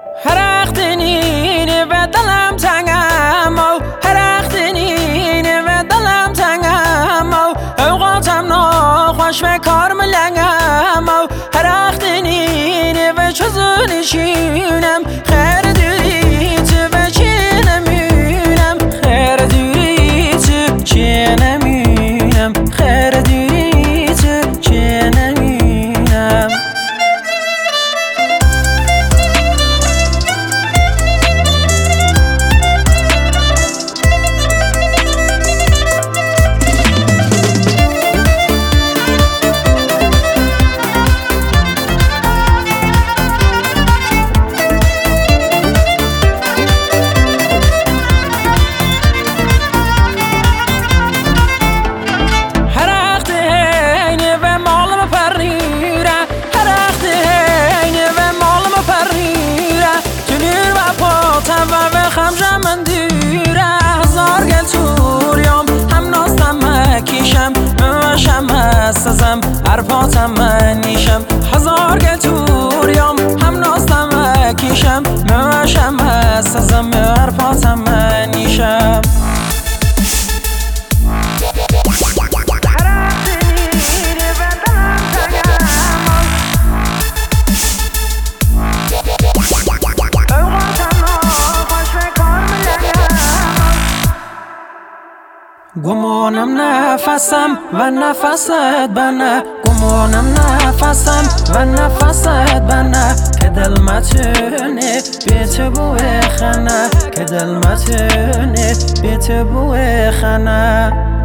هر اختنین و دلم تنگم هر اختنین و دلم تنگم اوقاتم ناخوش و کار ملنگم هر اختنین و چزونشینم خیر دوری تو و چی نمونم خیر دوری تو چی نمونم خیر دوری تو چی نمونم من دیره هزار گل توریام هم ناستم مکیشم موشم هستم عرفاتم من نیشم هزار گل توریام هم ناستم مکیشم موشم هستم عرفاتم من نیشم گمانم نفسم و نفست بنه گمانم نفسم و نفست بنه که دل متونه بیت بوی خنه که دل متونه بیت بوی خنه